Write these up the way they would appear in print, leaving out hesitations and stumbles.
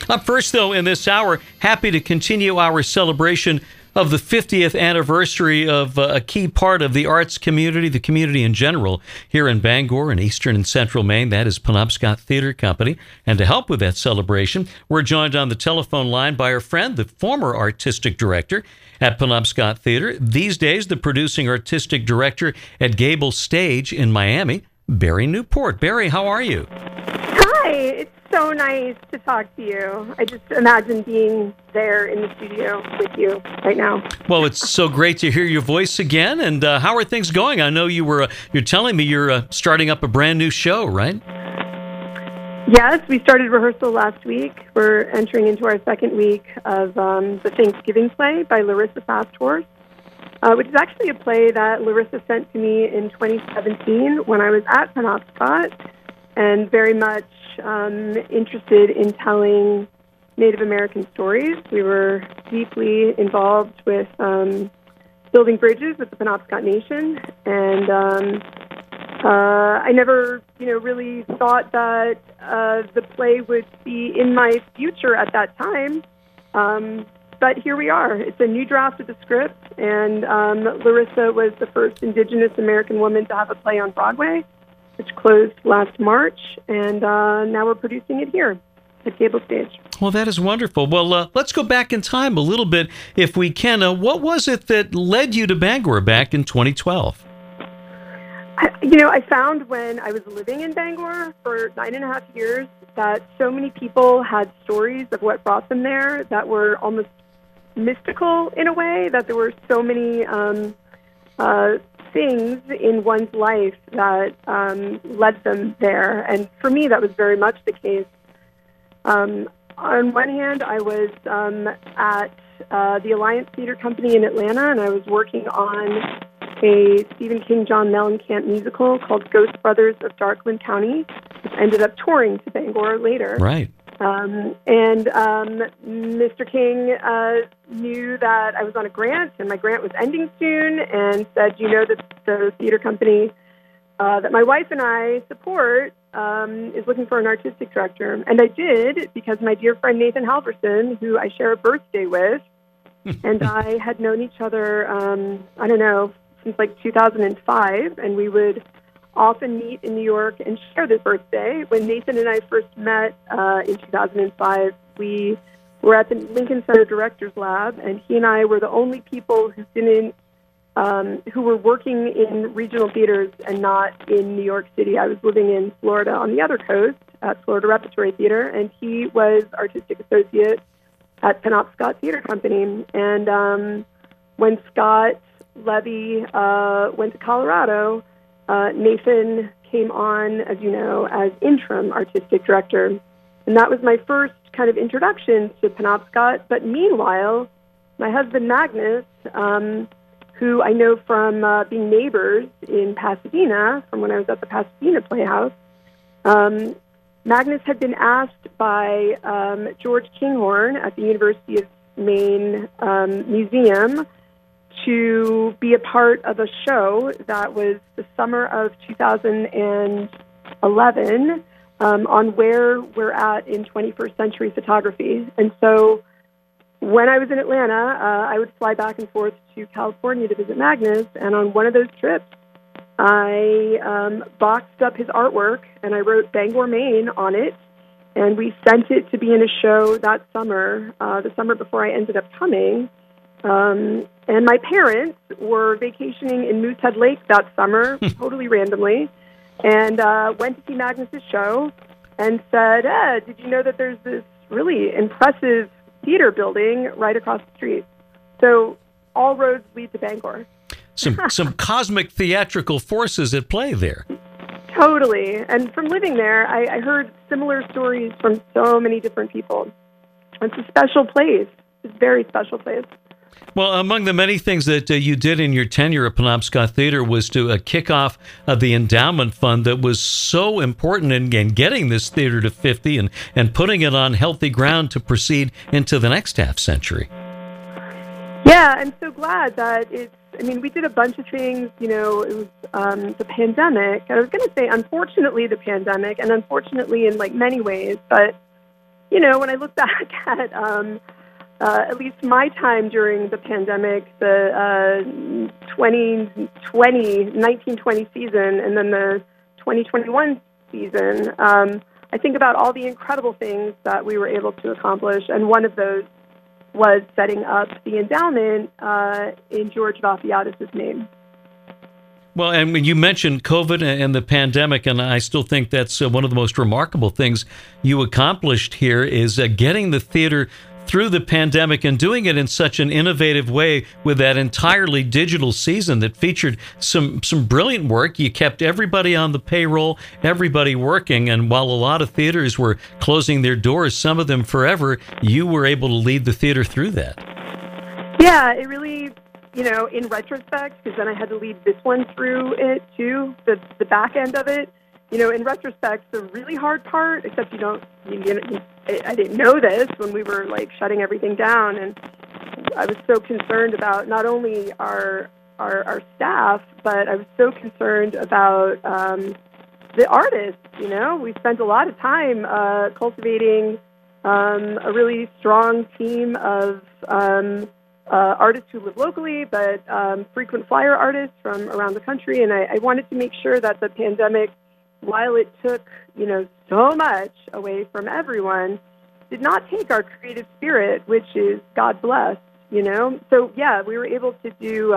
Up first, though, in this hour, happy to continue our celebration of the 50th anniversary of a key part of the arts community, the community in general, here in Bangor and eastern and central Maine. That is Penobscot Theater Company. And to help with that celebration, we're joined on the telephone line by our friend, the former artistic director at Penobscot Theater, these days the producing artistic director at Gable Stage in Miami, Barry Newport. Barry, how are you? Hi, it's so nice to talk to you. I just imagine being there in the studio with you right now. Well, it's so great to hear your voice again. And how are things going? I know you're telling me you're starting up a brand new show, right? Yes, we started rehearsal last week. We're entering into our second week of the Thanksgiving play by Larissa Fasthorse, which is actually a play that Larissa sent to me in 2017 when I was at Penobscot and very much interested in telling Native American stories. We were deeply involved with building bridges with the Penobscot Nation, and I never, really thought that the play would be in my future at that time. But here we are. It's a new draft of the script, and Larissa was the first Indigenous American woman to have a play on Broadway, which closed last March, and now we're producing it here at Gable Stage. Well, that is wonderful. Well, let's go back in time a little bit, if we can. What was it that led you to Bangor back in 2012? I found when I was living in Bangor for 9.5 years that so many people had stories of what brought them there that were almost mystical in a way, that there were so many things in one's life that led them there. And for me, that was very much the case. On one hand, I was at the Alliance Theater Company in Atlanta, and I was working on a Stephen King, John Mellencamp musical called Ghost Brothers of Darkland County, which ended up touring to Bangor later. Right. And Mr. King knew that I was on a grant, and my grant was ending soon, and said, that the theater company that my wife and I support is looking for an artistic director. And I did, because my dear friend Nathan Halverson, who I share a birthday with, and I had known each other, since like 2005, and we would often meet in New York and share this birthday. When Nathan and I first met in 2005, we were at the Lincoln Center Directors Lab, and he and I were the only people who were working in regional theaters and not in New York City. I was living in Florida on the other coast at Florida Repertory Theater, and he was artistic associate at Penobscot Theater Company. And when Scott Levy went to Colorado, Nathan came on, as you know, as interim artistic director. And that was my first kind of introduction to Penobscot. But meanwhile, my husband Magnus, who I know from being neighbors in Pasadena, from when I was at the Pasadena Playhouse, Magnus had been asked by George Kinghorn at the University of Maine Museum to be a part of a show that was the summer of 2011 on where we're at in 21st century photography. And so when I was in Atlanta, I would fly back and forth to California to visit Magnus, and on one of those trips, I boxed up his artwork, and I wrote Bangor, Maine on it, and we sent it to be in a show that summer, the summer before I ended up coming. And my parents were vacationing in Moosehead Lake that summer, totally randomly, and went to see Magnus's show and said, did you know that there's this really impressive theater building right across the street? So all roads lead to Bangor. Some cosmic theatrical forces at play there. Totally. And from living there, I heard similar stories from so many different people. It's a special place. It's a very special place. Well, among the many things that you did in your tenure at Penobscot Theater was to kick off the endowment fund that was so important in getting this theater to 50 and putting it on healthy ground to proceed into the next half century. Yeah, I'm so glad that we did a bunch of things. It was the pandemic. I was going to say, unfortunately, the pandemic, and unfortunately in many ways, but when I look back at least my time during the pandemic, the 1920 season, and then the 2021 season, I think about all the incredible things that we were able to accomplish, and one of those was setting up the endowment in George Vafiatis' name. Well, and when you mentioned COVID and the pandemic, and I still think that's one of the most remarkable things you accomplished here is getting the theater through the pandemic and doing it in such an innovative way with that entirely digital season that featured some brilliant work. You kept everybody on the payroll, everybody working, and while a lot of theaters were closing their doors, some of them forever, you were able to lead the theater through that. Yeah, it really, in retrospect, because then I had to lead this one through it too, the back end of it. In retrospect, the really hard part, except I didn't know this when we were like shutting everything down, and I was so concerned about not only our staff, but I was so concerned about the artists. We spent a lot of time cultivating a really strong team of artists who live locally, but frequent flyer artists from around the country, and I wanted to make sure that the pandemic, while it took, so much away from everyone, did not take our creative spirit, which is God bless, So, yeah, we were able to do,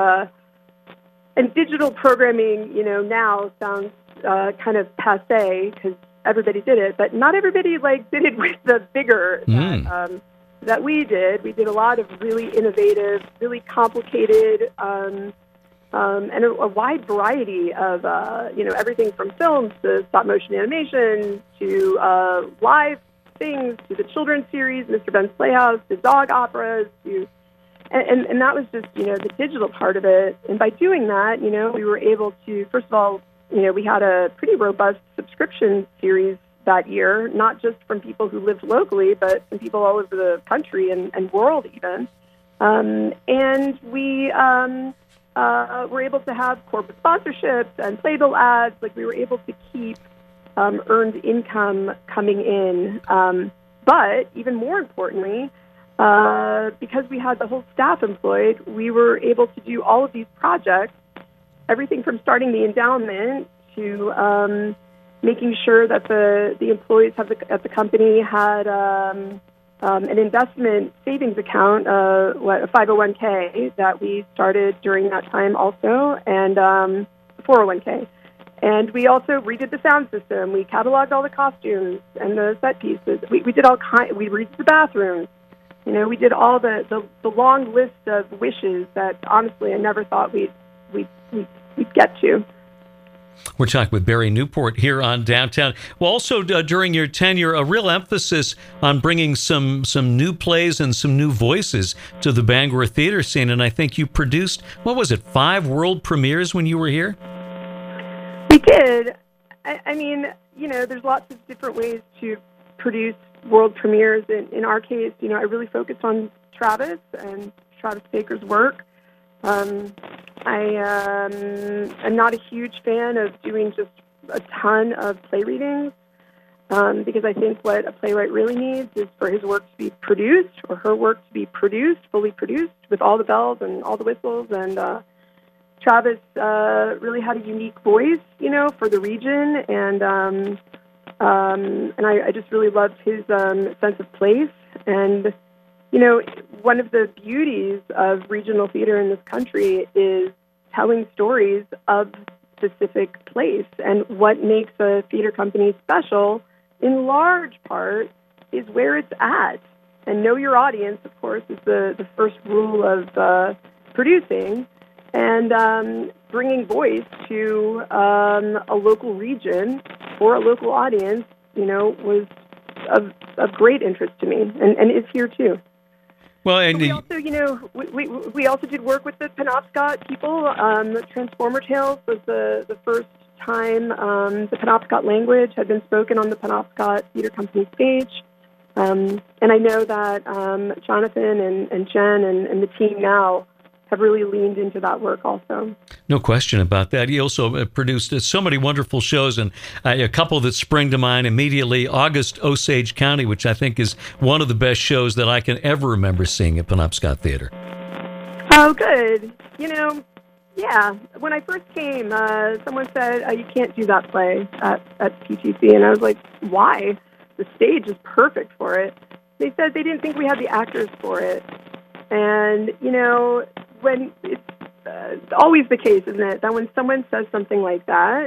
and digital programming, now sounds kind of passé because everybody did it, but not everybody, did it with the vigor that we did. We did a lot of really innovative, really complicated, and a wide variety of, everything from films to stop-motion animation to live things to the children's series, Mr. Ben's Playhouse, to dog operas, and that was just, the digital part of it. And by doing that, we were able to, first of all, we had a pretty robust subscription series that year, not just from people who lived locally, but from people all over the country and world even. And we were able to have corporate sponsorships and playbill ads. We were able to keep earned income coming in. But even more importantly, because we had the whole staff employed, we were able to do all of these projects, everything from starting the endowment to making sure that the employees at the company had an investment savings account, a 501k that we started during that time also, and 401k. And we also redid the sound system. We cataloged all the costumes and the set pieces. We did all we redid the bathrooms. We did all the long list of wishes that honestly I never thought we'd get to. We're talking with Barry Newport here on Downtown. Well, also during your tenure, a real emphasis on bringing some new plays and some new voices to the Bangor theater scene. And I think you produced, 5 world premieres when you were here? We did. I mean, there's lots of different ways to produce world premieres. In our case, I really focused on Travis and Travis Baker's work. I am not a huge fan of doing just a ton of play readings because I think what a playwright really needs is for his work to be produced or her work to be produced, fully produced, with all the bells and all the whistles. And Travis really had a unique voice, for the region, and I just really loved his sense of place. And one of the beauties of regional theater in this country is telling stories of specific place. And what makes a theater company special, in large part, is where it's at. And know your audience, of course, is the first rule of producing. And bringing voice to a local region for a local audience, was of great interest to me, and is here too. Well, and we also, we also did work with the Penobscot people. Transformer Tales was the first time the Penobscot language had been spoken on the Penobscot Theater Company stage. And I know that Jonathan and Jen and the team now have really leaned into that work also. No question about that. He also produced so many wonderful shows, and a couple that spring to mind immediately. August Osage County, which I think is one of the best shows that I can ever remember seeing at Penobscot Theater. Oh, good. Yeah. When I first came, someone said, you can't do that play at PTC. And I was like, why? The stage is perfect for it. They said they didn't think we had the actors for it. And, when it's always the case, isn't it, that when someone says something like that,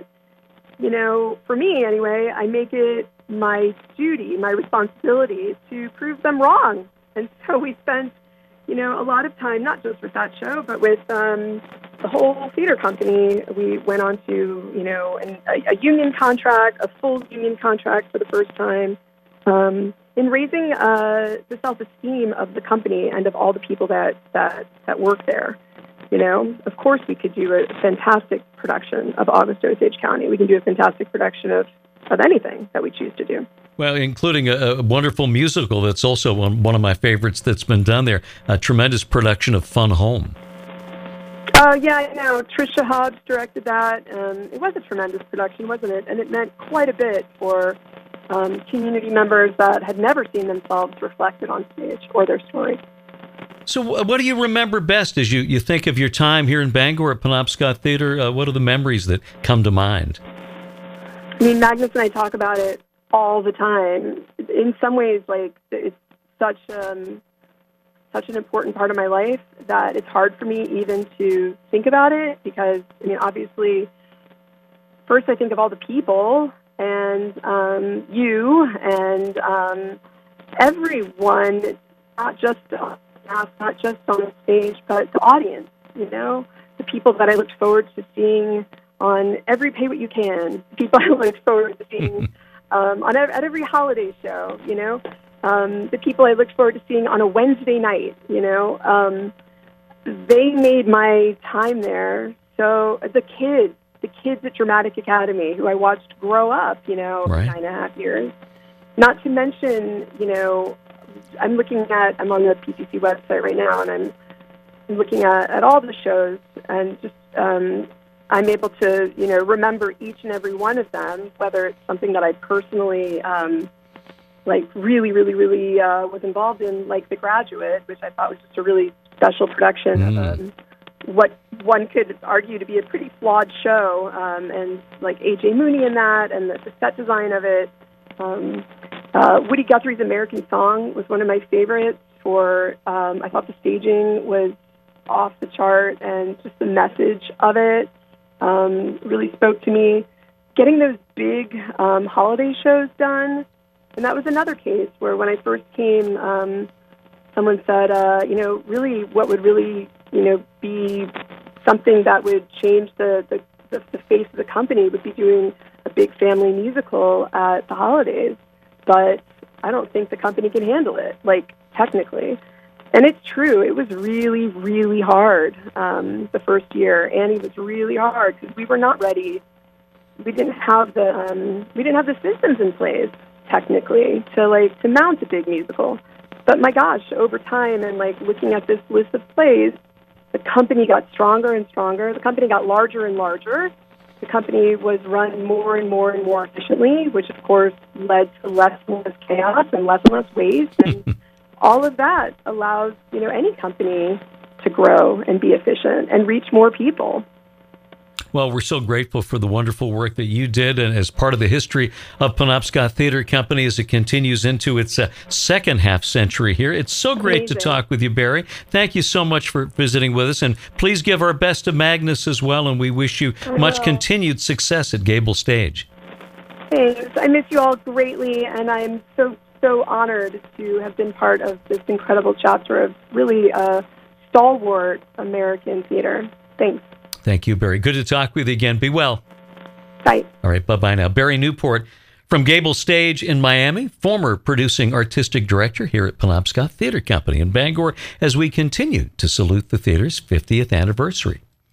for me anyway, I make it my duty, my responsibility to prove them wrong. And so we spent, a lot of time, not just with that show, but with the whole theater company. We went on to, a union contract, a full union contract for the first time, in raising the self-esteem of the company and of all the people that work there. Of course we could do a fantastic production of August Osage County. We can do a fantastic production of anything that we choose to do. Well, including a wonderful musical that's also one of my favorites that's been done there, a tremendous production of Fun Home. Yeah, I know. Trisha Hobbs directed that. It was a tremendous production, wasn't it? And it meant quite a bit for community members that had never seen themselves reflected on stage or their story. So what do you remember best as you think of your time here in Bangor at Penobscot Theater? What are the memories that come to mind? I mean, Magnus and I talk about it all the time. In some ways, it's such an important part of my life that it's hard for me even to think about it because, obviously, first I think of all the people and you and everyone, not just on the stage, but the audience, the people that I looked forward to seeing on every Pay What You Can, the people I looked forward to seeing at every holiday show, the people I looked forward to seeing on a Wednesday night, they made my time there. So the kids at Dramatic Academy, who I watched grow up, Right. 9.5 years. Not to mention, I'm on the PCC website right now, and I'm looking at all the shows, and just I'm able to, remember each and every one of them, whether it's something that I personally, really, really, really was involved in, like The Graduate, which I thought was just a really special production of what one could argue to be a pretty flawed show, and like A.J. Mooney in that, and the set design of it. Woody Guthrie's American Song was one of my favorites I thought the staging was off the chart, and just the message of it really spoke to me. Getting those big holiday shows done, and that was another case where when I first came, someone said, really what would really, be something that would change the face of the company would be doing a big family musical at the holidays. But I don't think the company can handle it, technically. And it's true. It was really, really hard the first year. Annie was really hard because we were not ready. We didn't have the systems in place technically to mount a big musical. But my gosh, over time and looking at this list of plays, the company got stronger and stronger. The company got larger and larger. The company was run more and more and more efficiently, which of course led to less and less chaos and less waste. And all of that allows, any company to grow and be efficient and reach more people. Well, we're so grateful for the wonderful work that you did and as part of the history of Penobscot Theater Company as it continues into its second half century here. It's so great Amazing. to talk with you, Barry. Thank you so much for visiting with us. And please give our best to Magnus as well. And we wish you much continued success at Gable Stage. Thanks. I miss you all greatly, and I'm so honored to have been part of this incredible chapter of really stalwart American theater. Thanks. Thank you, Barry. Good to talk with you again. Be well. Bye. All right, bye-bye now. Barry Newport from Gable Stage in Miami, former producing artistic director here at Penobscot Theater Company in Bangor, as we continue to salute the theater's 50th anniversary.